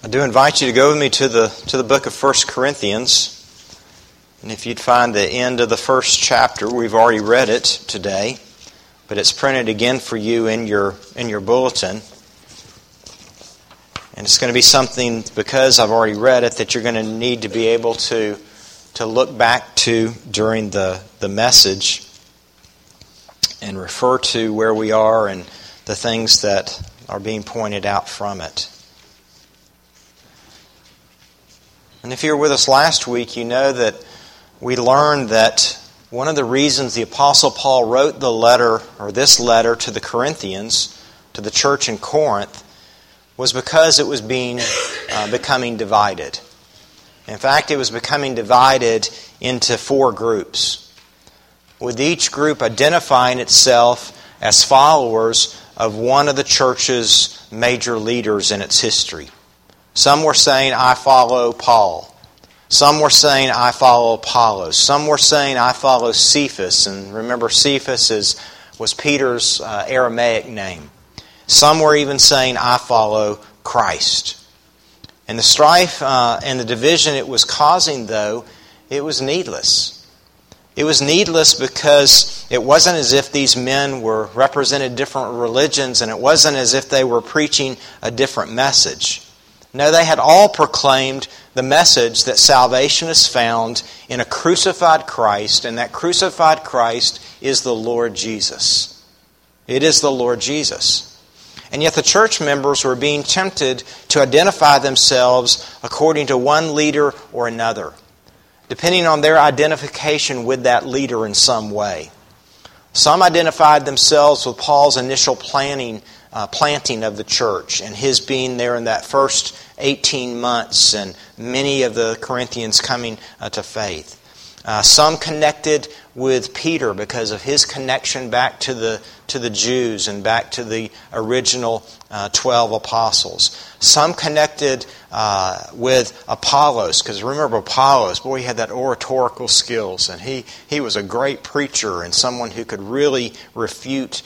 I do invite you to go with me to the book of 1 Corinthians. And if you'd find the end of the first chapter, we've already read it today, but it's printed again for you in your bulletin. And it's going to be something, because I've already read it, that you're going to need to be able to look back to during the message and refer to where we are and the things that are being pointed out from it. And if you were with us last week, you know that we learned that one of the reasons the Apostle Paul wrote the letter, or this letter to the Corinthians, to the church in Corinth, was because it was becoming divided. In fact, it was becoming divided into 4 groups, with each group identifying itself as followers of one of the church's major leaders in its history. Some were saying, I follow Paul. Some were saying, I follow Apollos. Some were saying, I follow Cephas. And remember, Cephas was Peter's Aramaic name. Some were even saying, I follow Christ. And the strife and the division it was causing, though, it was needless. It was needless because it wasn't as if these men were represented different religions, and it wasn't as if they were preaching a different message. No, they had all proclaimed the message that salvation is found in a crucified Christ, and that crucified Christ is the Lord Jesus. It is the Lord Jesus. And yet the church members were being tempted to identify themselves according to one leader or another, depending on their identification with that leader in some way. Some identified themselves with Paul's initial planting of the church and his being there in that first 18 months and many of the Corinthians coming to faith. Some connected with Peter because of his connection back to the Jews and back to the original 12 apostles. Some connected with Apollos, because remember Apollos, boy, he had that oratorical skills, and he was a great preacher and someone who could really refute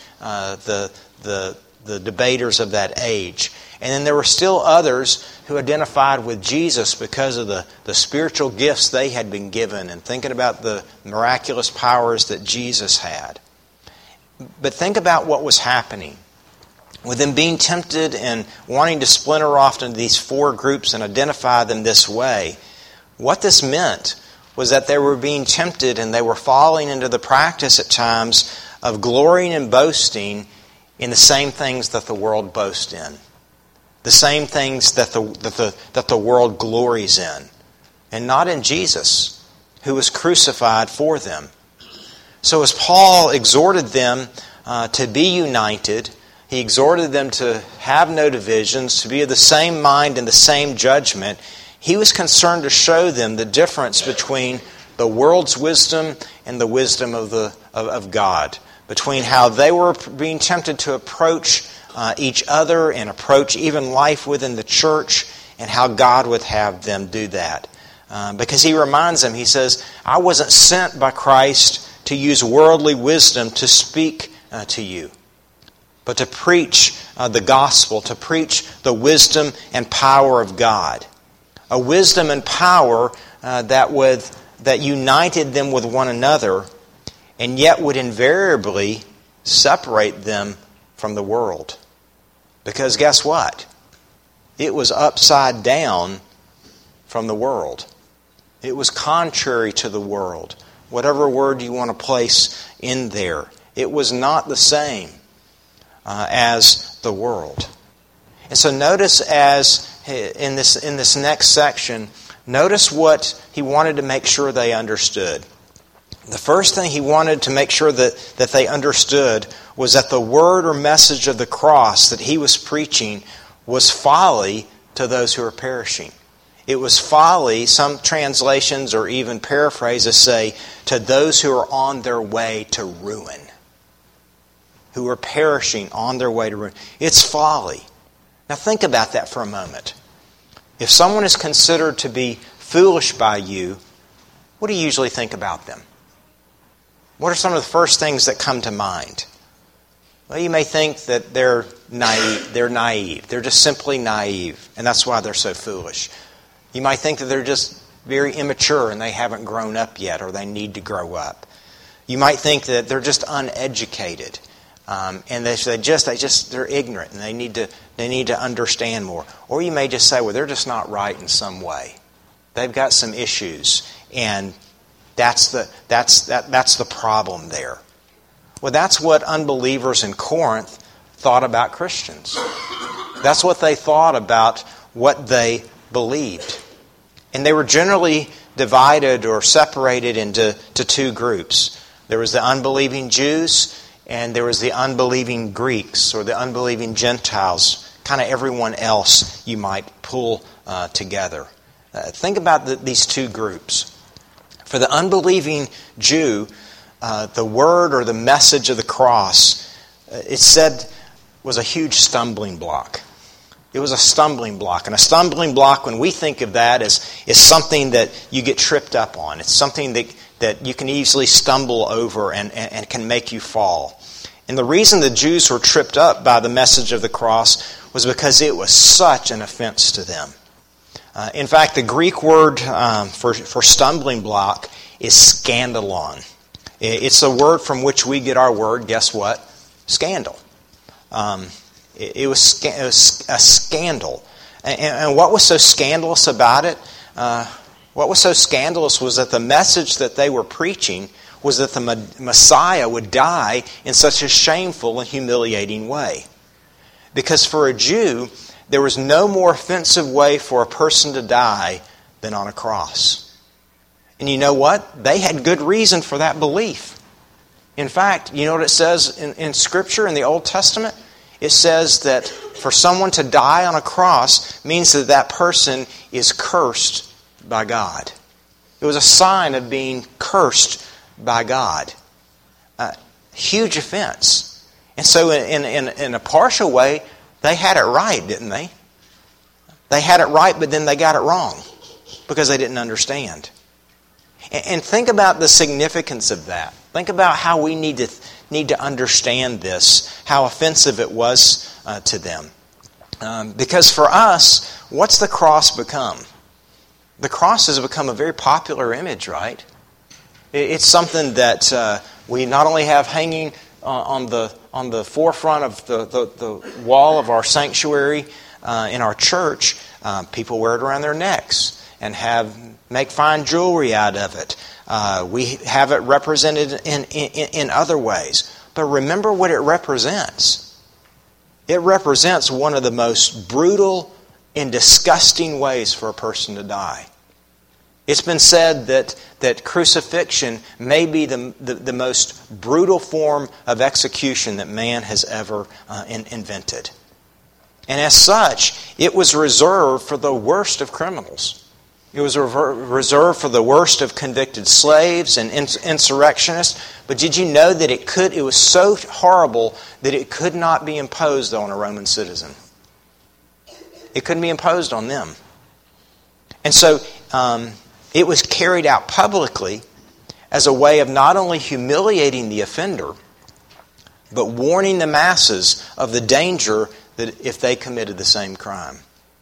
the debaters of that age. And then there were still others who identified with Jesus because of the spiritual gifts they had been given and thinking about the miraculous powers that Jesus had. But think about what was happening. With them being tempted and wanting to splinter off into these 4 groups and identify them this way, what this meant was that they were being tempted and they were falling into the practice at times of glorying and boasting in the same things that the world boasts in. The same things that the world glories in. And not in Jesus, who was crucified for them. So as Paul exhorted them to be united, he exhorted them to have no divisions, to be of the same mind and the same judgment. He was concerned to show them the difference between the world's wisdom and the wisdom of God. Between how they were being tempted to approach each other and approach even life within the church, and how God would have them do that. Because he reminds them, he says, I wasn't sent by Christ to use worldly wisdom to speak to you, but to preach the gospel, to preach the wisdom and power of God. A wisdom and power that united them with one another, and yet would invariably separate them from the world. Because guess what? It was upside down from the world. It was contrary to the world. Whatever word you want to place in there. It was not the same as the world. And so notice in this next section, notice what he wanted to make sure they understood. The first thing he wanted to make sure that they understood was that the word or message of the cross that he was preaching was folly to those who are perishing. It was folly, some translations or even paraphrases say, to those who are on their way to ruin. Who are perishing on their way to ruin. It's folly. Now think about that for a moment. If someone is considered to be foolish by you, what do you usually think about them? What are some of the first things that come to mind? Well, you may think that they're naive. They're naive. They're just simply naive. And that's why they're so foolish. You might think that they're just very immature and they haven't grown up yet, or they need to grow up. You might think that they're just uneducated, and they're ignorant, and they need to understand more. Or you may just say, well, they're just not right in some way. They've got some issues, and that's the problem there. Well, that's what unbelievers in Corinth thought about Christians. That's what they thought about what they believed. And they were generally divided or separated into two groups. There was the unbelieving Jews, and there was the unbelieving Greeks, or the unbelieving Gentiles, kind of everyone else you might pull together. Think about these two groups. For the unbelieving Jew, the word or the message of the cross, it said, was a huge stumbling block. It was a stumbling block. And a stumbling block, when we think of that, is something that you get tripped up on. It's something that you can easily stumble over and can make you fall. And the reason the Jews were tripped up by the message of the cross was because it was such an offense to them. In fact, the Greek word for stumbling block is scandalon. It's a word from which we get our word, guess what? Scandal. It was a scandal. And what was so scandalous about it? What was so scandalous was that the message that they were preaching was that the Messiah would die in such a shameful and humiliating way. Because for a Jew, there was no more offensive way for a person to die than on a cross. And you know what? They had good reason for that belief. In fact, you know what it says in Scripture, in the Old Testament? It says that for someone to die on a cross means that that person is cursed by God. It was a sign of being cursed by God. Huge offense. And so in a partial way, they had it right, didn't they? They had it right, but then they got it wrong because they didn't understand. And think about the significance of that. Think about how we need to understand this, how offensive it was to them. Because for us, what's the cross become? The cross has become a very popular image, right? It's something that we not only have hanging on the forefront of the wall of our sanctuary in our church. People wear it around their necks and make fine jewelry out of it. We have it represented in other ways. But remember what it represents. It represents one of the most brutal and disgusting ways for a person to die. It's been said that crucifixion may be the most brutal form of execution that man has ever invented. And as such, it was reserved for the worst of criminals. It was reserved for the worst of convicted slaves and insurrectionists. But did you know that it was so horrible that it could not be imposed on a Roman citizen? It couldn't be imposed on them. And so it was carried out publicly as a way of not only humiliating the offender, but warning the masses of the danger that if they committed the same crime.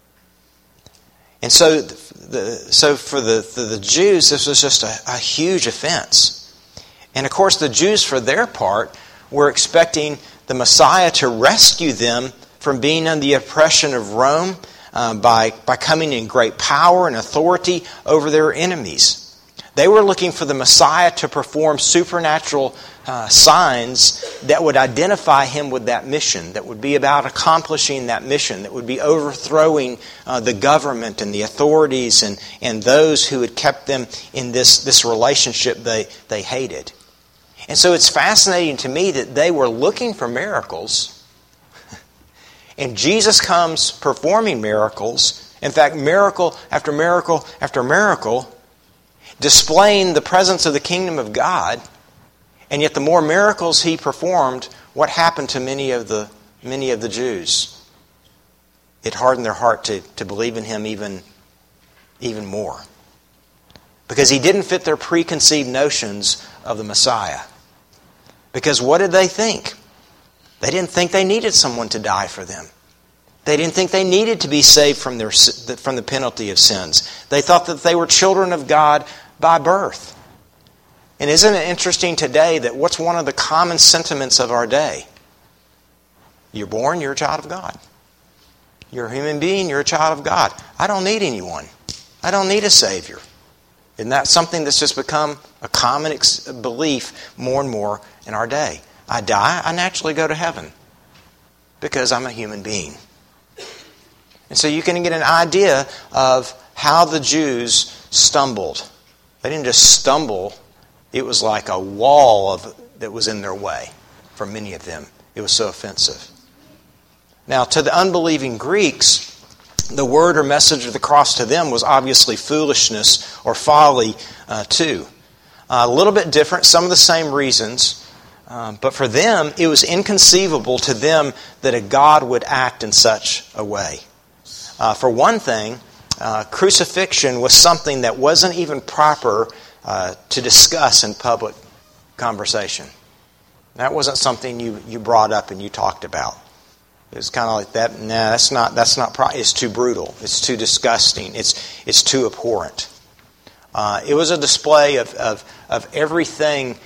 And so for the Jews, this was just a huge offense. And of course, the Jews, for their part, were expecting the Messiah to rescue them from being under the oppression of Rome by coming in great power and authority over their enemies. They were looking for the Messiah to perform supernatural signs that would identify him with that mission, that would be about accomplishing that mission, that would be overthrowing the government and the authorities and those who had kept them in this relationship they hated. And so it's fascinating to me that they were looking for miracles, and Jesus comes performing miracles. In fact, miracle after miracle after miracle, displaying the presence of the kingdom of God. And yet the more miracles he performed, what happened to many of the Jews? It hardened their heart to believe in him even more. Because he didn't fit their preconceived notions of the Messiah. Because what did they think? They didn't think they needed someone to die for them. They didn't think they needed to be saved from the penalty of sins. They thought that they were children of God by birth. And isn't it interesting today that what's one of the common sentiments of our day? You're born, you're a child of God. You're a human being, you're a child of God. I don't need anyone. I don't need a Savior. Isn't that something that's just become a common belief more and more in our day? I die, I naturally go to heaven because I'm a human being. And so you can get an idea of how the Jews stumbled. They didn't just stumble. It was like a wall that was in their way for many of them. It was so offensive. Now, to the unbelieving Greeks, the word or message of the cross to them was obviously foolishness or folly too. A little bit different, some of the same reasons. But for them, it was inconceivable to them that a God would act in such a way. For one thing, crucifixion was something that wasn't even proper to discuss in public conversation. That wasn't something you brought up and you talked about. It was kind of like that. Nah, that's not. It's too brutal. It's too disgusting. It's too abhorrent. It was a display of everything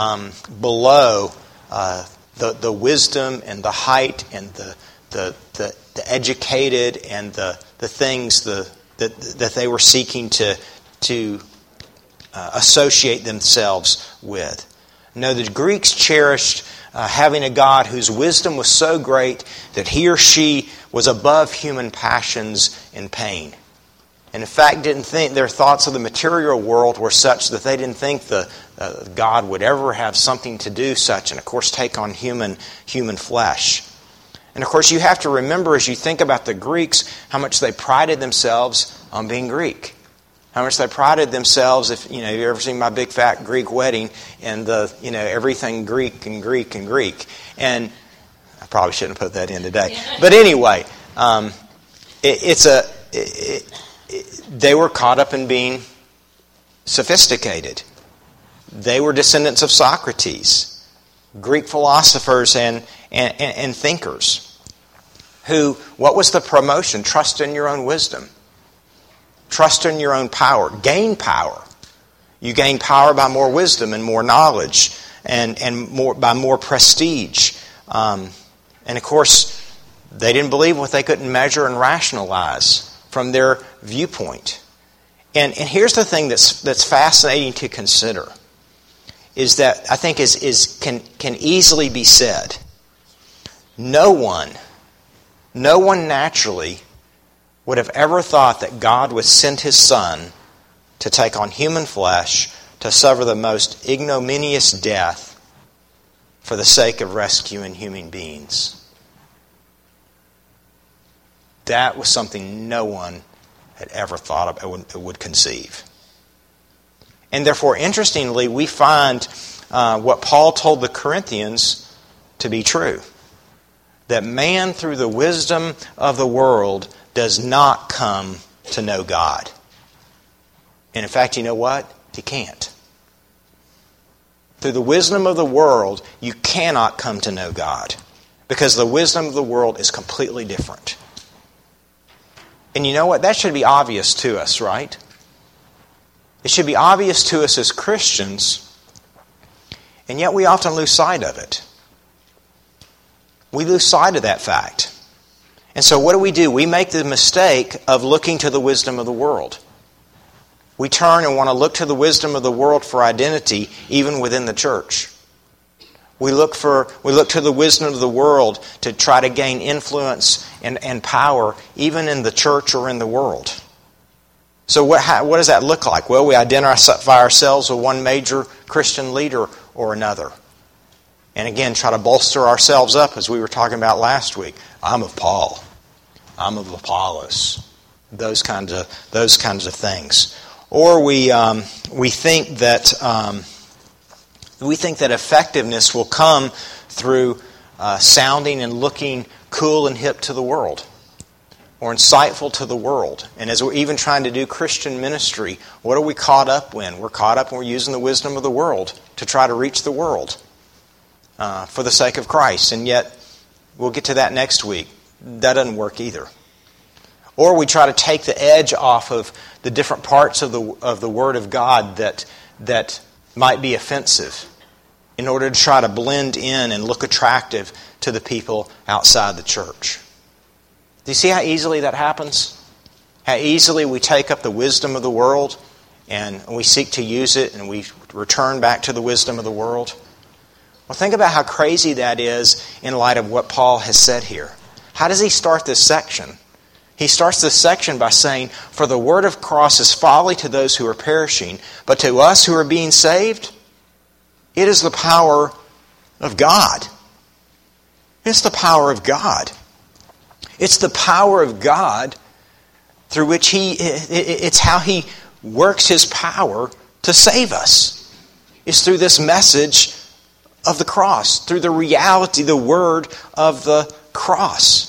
below the wisdom and the height and the educated and the things that they were seeking to associate themselves with. No, the Greeks cherished having a God whose wisdom was so great that he or she was above human passions and pain. And in fact, didn't think their thoughts of the material world were such that they didn't think God would ever have something to do such, and of course take on human flesh. And of course you have to remember as you think about the Greeks how much they prided themselves on being Greek. How much they prided themselves, if you ever seen My Big Fat Greek Wedding, and everything Greek and Greek and Greek. And I probably shouldn't have put that in today. But anyway, they were caught up in being sophisticated. They were descendants of Socrates, Greek philosophers and thinkers. Who, what was the promotion? Trust in your own wisdom. Trust in your own power. Gain power. You gain power by more wisdom and more knowledge and by more prestige. And of course, they didn't believe what they couldn't measure and rationalize from their viewpoint. And here's the thing that's fascinating to consider is that I think can easily be said. No one naturally would have ever thought that God would send His Son to take on human flesh to suffer the most ignominious death for the sake of rescuing human beings. That was something no one had ever thought of, would conceive. And therefore, interestingly, we find what Paul told the Corinthians to be true. That man, through the wisdom of the world, does not come to know God. And in fact, you know what? He can't. Through the wisdom of the world, you cannot come to know God. Because the wisdom of the world is completely different. And you know what? That should be obvious to us, right? It should be obvious to us as Christians, and yet we often lose sight of it. We lose sight of that fact. And so what do? We make the mistake of looking to the wisdom of the world. We turn and want to look to the wisdom of the world for identity, even within the church. We look to the wisdom of the world to try to gain influence and power, even in the church or in the world. So what does that look like? Well, we identify ourselves with one major Christian leader or another. And again, try to bolster ourselves up, as we were talking about last week. I'm of Paul. I'm of Apollos. Those kinds of things. Or we think that effectiveness will come through sounding and looking cool and hip to the world, or insightful to the world. And as we're even trying to do Christian ministry, what are we caught up in? We're caught up when we're using the wisdom of the world to try to reach the world for the sake of Christ. And yet, We'll get to that next week. That doesn't work either. Or we try to take the edge off of the different parts of the Word of God that might be offensive in order to try to blend in and look attractive to the people outside the church. Do you see how easily that happens? How easily we take up the wisdom of the world and we seek to use it and we return back to the wisdom of the world? Well, think about how crazy that is in light of what Paul has said here. How does he start this section? He starts this section by saying, "For the word of cross is folly to those who are perishing, but to us who are being saved, it is the power of God." It's the power of God. It's the power of God through which it's how He works His power to save us. It's through this message of the cross, through the reality, the word of the cross.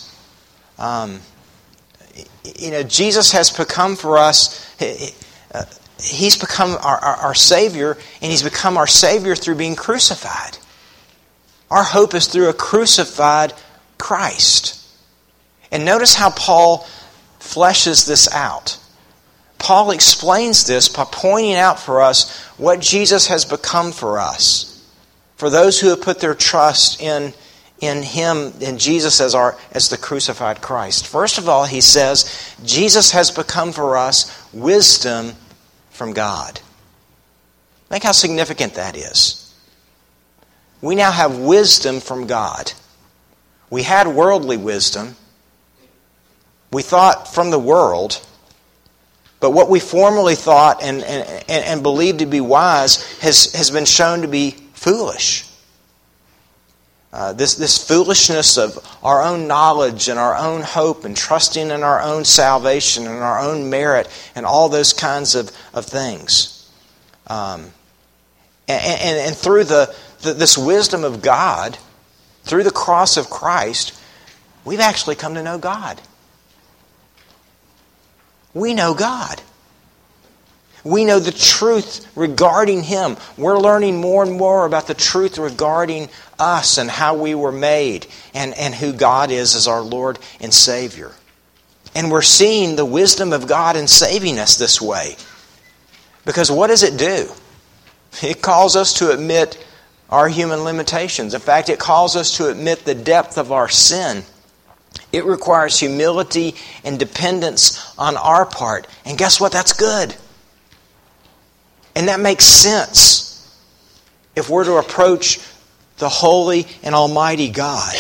Jesus has become for us, He's become our Savior, and He's become our Savior through being crucified. Our hope is through a crucified Christ. And notice how Paul fleshes this out. Paul explains this by pointing out for us what Jesus has become for us. For those who have put their trust in Him, in Jesus as the crucified Christ. First of all, he says, Jesus has become for us wisdom from God. Think how significant that is. We now have wisdom from God. We had worldly wisdom. We thought from the world. But what we formerly thought and believed to be wise has been shown to be foolish. This foolishness of our own knowledge and our own hope and trusting in our own salvation and our own merit and all those kinds of things. And through this wisdom of God, through the cross of Christ, we've actually come to know God. We know God. We know the truth regarding Him. We're learning more and more about the truth regarding us and how we were made and who God is as our Lord and Savior. And we're seeing the wisdom of God in saving us this way. Because what does it do? It calls us to admit our human limitations. In fact, it calls us to admit the depth of our sin. It requires humility and dependence on our part. And guess what? That's good. And that makes sense if we're to approach the holy and almighty God.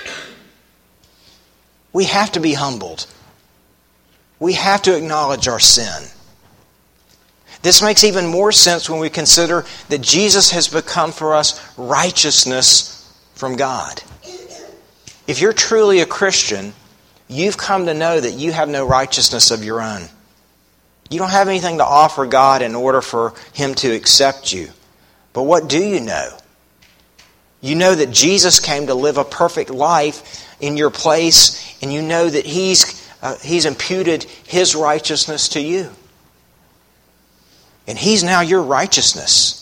We have to be humbled. We have to acknowledge our sin. This makes even more sense when we consider that Jesus has become for us righteousness from God. If you're truly a Christian, you've come to know that you have no righteousness of your own. You don't have anything to offer God in order for Him to accept you. But what do you know? You know that Jesus came to live a perfect life in your place, and you know that He's imputed His righteousness to you. And He's now your righteousness.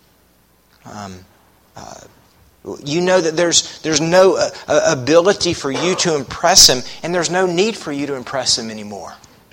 You know that there's no ability for you to impress Him, and there's no need for you to impress Him anymore.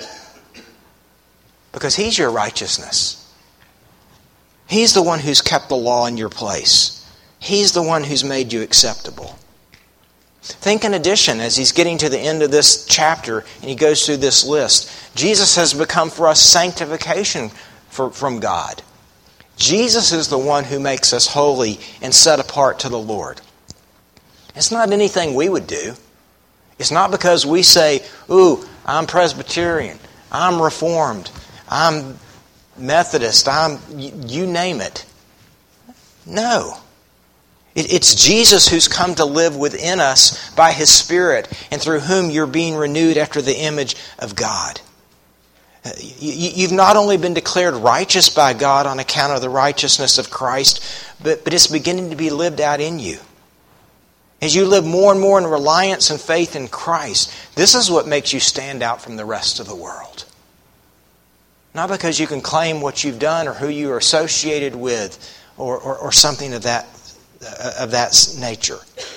Because He's your righteousness. He's the one who's kept the law in your place. He's the one who's made you acceptable. Think in addition, as he's getting to the end of this chapter and he goes through this list, Jesus has become for us sanctification from God. Jesus is the one who makes us holy and set apart to the Lord. It's not anything we would do. It's not because we say, "Ooh, I'm Presbyterian, I'm Reformed, I'm Methodist, you name it." No. It's Jesus who's come to live within us by His Spirit and through whom you're being renewed after the image of God. You've not only been declared righteous by God on account of the righteousness of Christ, but it's beginning to be lived out in you. As you live more and more in reliance and faith in Christ, this is what makes you stand out from the rest of the world. Not because you can claim what you've done or who you are associated with or something of that nature.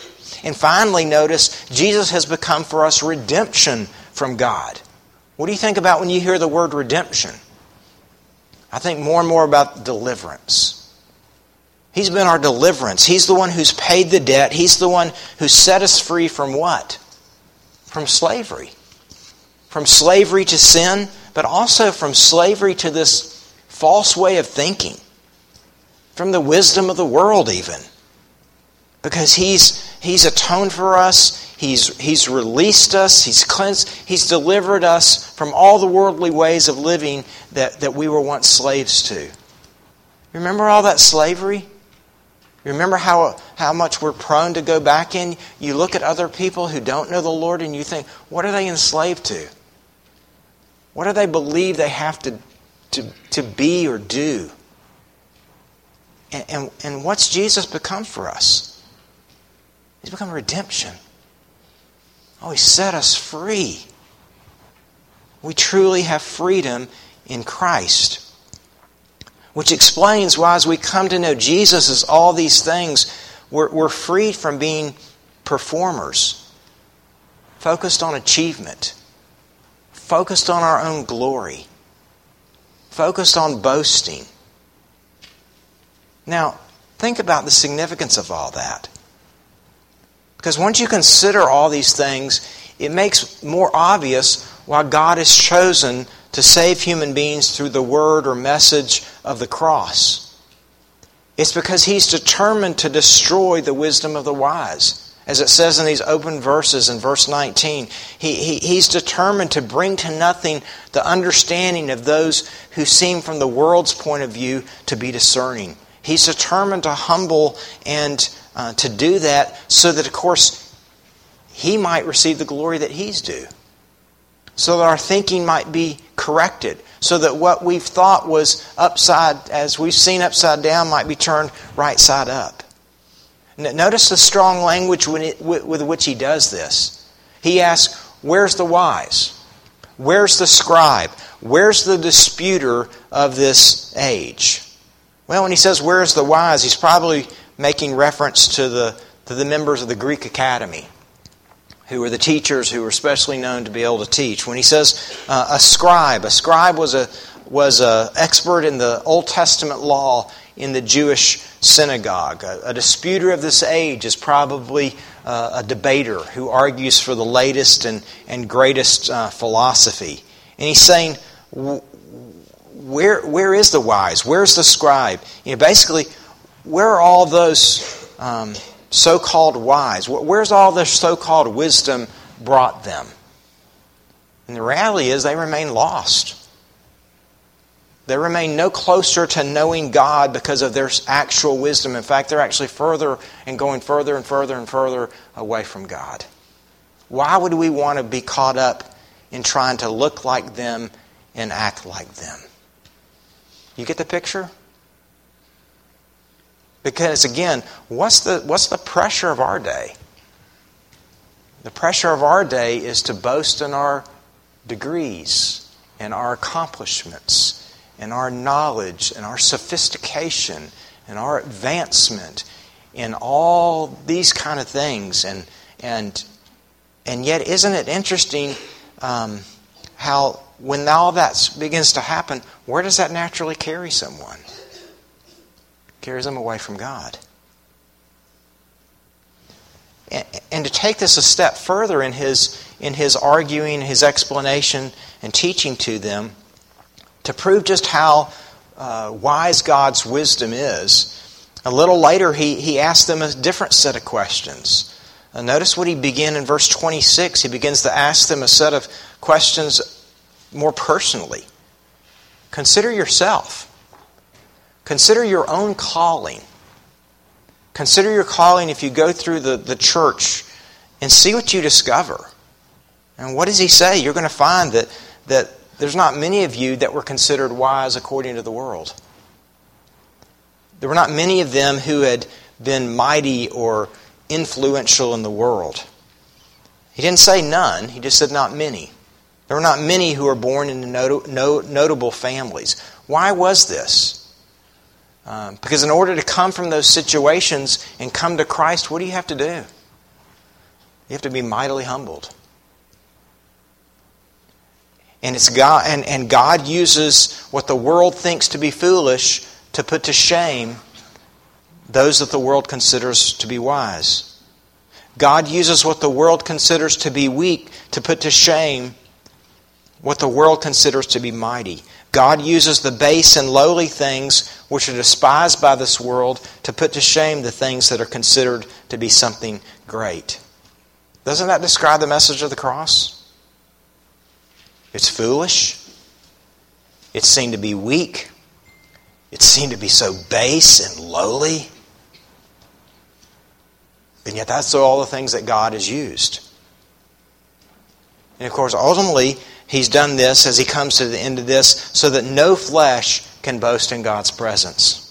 And finally, notice, Jesus has become for us redemption from God. What do you think about when you hear the word redemption? I think more and more about deliverance. He's been our deliverance. He's the one who's paid the debt. He's the one who set us free from what? From slavery. From slavery to sin, but also from slavery to this false way of thinking. From the wisdom of the world even. Because He's atoned for us. He's released us. He's cleansed. He's delivered us from all the worldly ways of living that we were once slaves to. Remember all that slavery? Remember how much we're prone to go back in? You look at other people who don't know the Lord and you think, what are they enslaved to? What do they believe they have to be or do? And what's Jesus become for us? He's become redemption. Oh, He set us free. We truly have freedom in Christ. Which explains why as we come to know Jesus as all these things, we're freed from being performers, focused on achievement, focused on our own glory, focused on boasting. Now, think about the significance of all that. Because once you consider all these things, it makes more obvious why God has chosen to save human beings through the word or message of the cross. It's because He's determined to destroy the wisdom of the wise. As it says in these open verses in verse 19, He's determined to bring to nothing the understanding of those who seem from the world's point of view to be discerning. He's determined to humble and to do that so that, of course, He might receive the glory that He's due. So that our thinking might be corrected. So that what we've thought was upside, as we've seen upside down, might be turned right side up. Notice the strong language with which He does this. He asks, where's the wise? Where's the scribe? Where's the disputer of this age? Well, when He says, where's the wise, He's probably making reference to the members of the Greek Academy, who were the teachers who were especially known to be able to teach. When He says a scribe was a expert in the Old Testament law in the Jewish synagogue. A disputer of this age is probably a debater who argues for the latest and greatest philosophy. And He's saying, where is the wise? Where's the scribe? Basically, where are all those so-called wise? Where's all the so-called wisdom brought them? And the reality is they remain lost. They remain no closer to knowing God because of their actual wisdom. In fact, they're actually further and going further and further and further away from God. Why would we want to be caught up in trying to look like them and act like them? You get the picture? Because again, what's the pressure of our day? The pressure of our day is to boast in our degrees and our accomplishments and our knowledge and our sophistication and our advancement in all these kind of things. And yet, isn't it interesting how when all that begins to happen, where does that naturally carry someone? Carries them away from God. And to take this a step further in his arguing, his explanation, and teaching to them, to prove just how wise God's wisdom is, a little later he asked them a different set of questions. Notice what he began in verse 26. He begins to ask them a set of questions more personally. Consider yourself. Consider your own calling. Consider your calling if you go through the church and see what you discover. And what does he say? You're going to find that there's not many of you that were considered wise according to the world. There were not many of them who had been mighty or influential in the world. He didn't say none, he just said not many. There were not many who were born into notable families. Why was this? Because in order to come from those situations and come to Christ, what do you have to do? You have to be mightily humbled. And it's God, and God uses what the world thinks to be foolish to put to shame those that the world considers to be wise. God uses what the world considers to be weak to put to shame what the world considers to be mighty. God uses the base and lowly things which are despised by this world to put to shame the things that are considered to be something great. Doesn't that describe the message of the cross? It's foolish. It's seen to be weak. It's seen to be so base and lowly. And yet that's all the things that God has used. And of course, ultimately, He's done this as He comes to the end of this so that no flesh can boast in God's presence.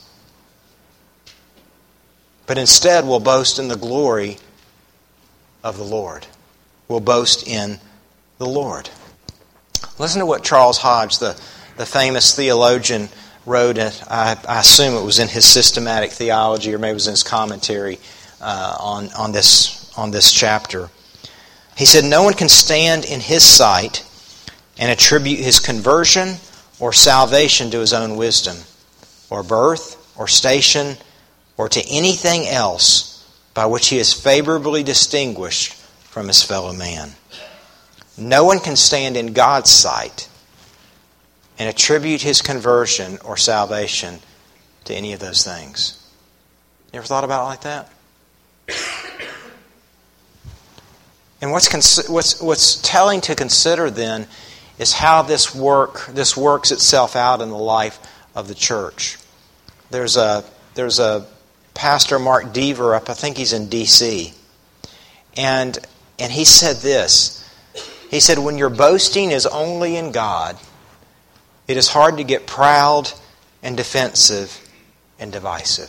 But instead will boast in the glory of the Lord. Will boast in the Lord. Listen to what Charles Hodge, the famous theologian, wrote. I assume it was in his systematic theology, or maybe it was in his commentary on this chapter. He said, "No one can stand in His sight and attribute his conversion or salvation to his own wisdom, or birth, or station, or to anything else by which he is favorably distinguished from his fellow man. No one can stand in God's sight and attribute his conversion or salvation to any of those things." You ever thought about it like that? And what's telling to consider then is how this works itself out in the life of the church. There's a pastor, Mark Dever, I think he's in D.C. And he said this. He said, "When your boasting is only in God, it is hard to get proud and defensive and divisive."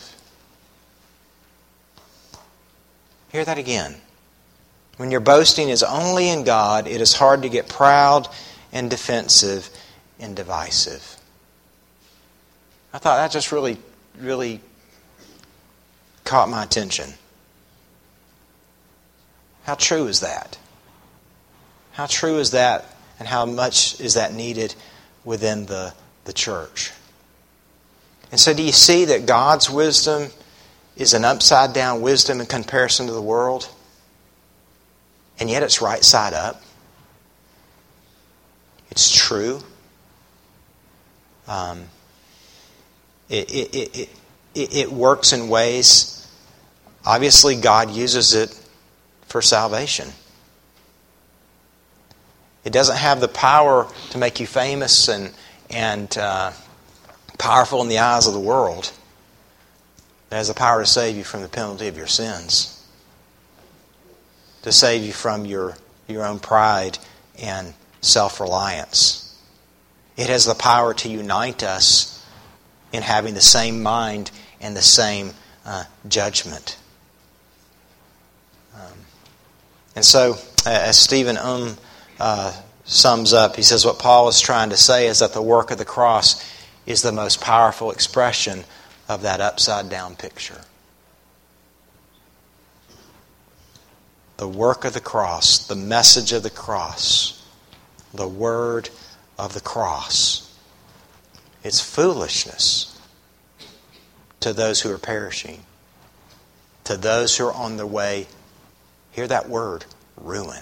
Hear that again. When your boasting is only in God, it is hard to get proud and defensive and divisive. I thought that just really, really caught my attention. How true is that? How true is that, and how much is that needed within the church? And so do you see that God's wisdom is an upside-down wisdom in comparison to the world? And yet it's right side up. It's true. It works in ways. Obviously, God uses it for salvation. It doesn't have the power to make you famous and powerful in the eyes of the world. It has the power to save you from the penalty of your sins, to save you from your own pride and self-reliance. It has the power to unite us in having the same mind and the same judgment. And so, as Stephen sums up, he says what Paul is trying to say is that the work of the cross is the most powerful expression of that upside-down picture. The work of the cross, the message of the cross, the word of the cross. It's foolishness to those who are perishing, to those who are on their way, hear that word, ruin.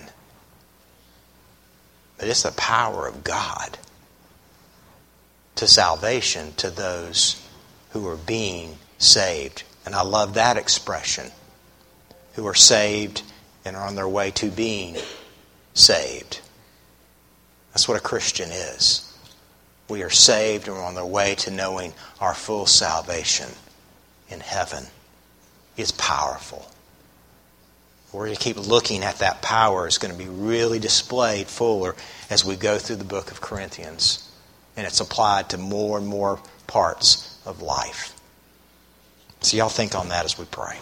But it's the power of God to salvation to those who are being saved. And I love that expression. Who are saved and are on their way to being saved. That's what a Christian is. We are saved and we're on their way to knowing our full salvation in heaven. It's powerful. We're going to keep looking at that power. It's going to be really displayed fuller as we go through the book of Corinthians. And it's applied to more and more parts of life. So y'all think on that as we pray.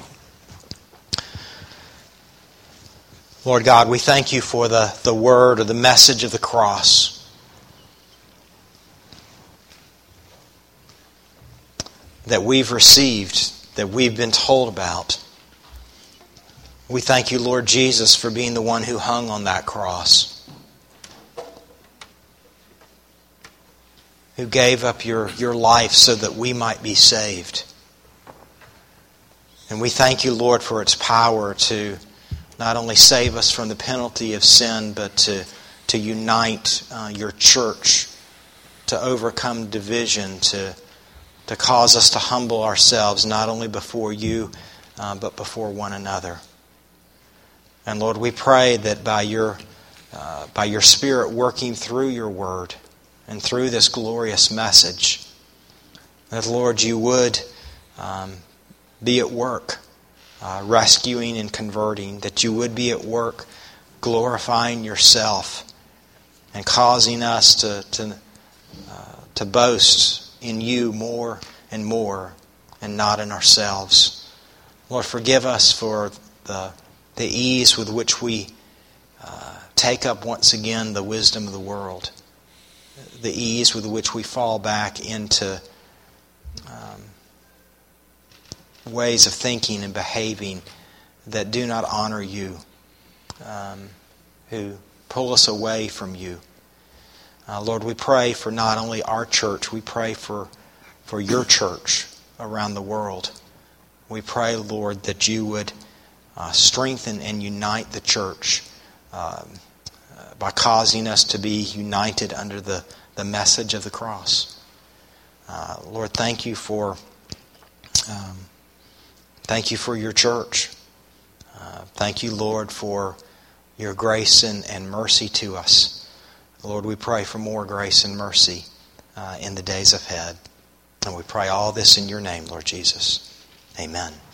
Lord God, we thank you for the word or the message of the cross. That we've received, that we've been told about. We thank you, Lord Jesus, for being the one who hung on that cross, who gave up your life so that we might be saved. And we thank you, Lord, for its power to not only save us from the penalty of sin, but to unite your church, to overcome division, to cause us to humble ourselves not only before you, but before one another. And Lord, we pray that by your Spirit working through your word and through this glorious message, that, Lord, you would be at work rescuing and converting, that you would be at work glorifying yourself and causing us to boast in you more and more and not in ourselves. Lord, forgive us for the ease with which we take up once again the wisdom of the world, the ease with which we fall back into ways of thinking and behaving that do not honor you, who pull us away from you. Lord, we pray for not only our church, we pray for your church around the world. We pray, Lord, that you would strengthen and unite the church by causing us to be united under the message of the cross. Lord, thank you for your church. Thank you, Lord, for your grace and mercy to us. Lord, we pray for more grace and mercy in the days ahead. And we pray all this in your name, Lord Jesus. Amen.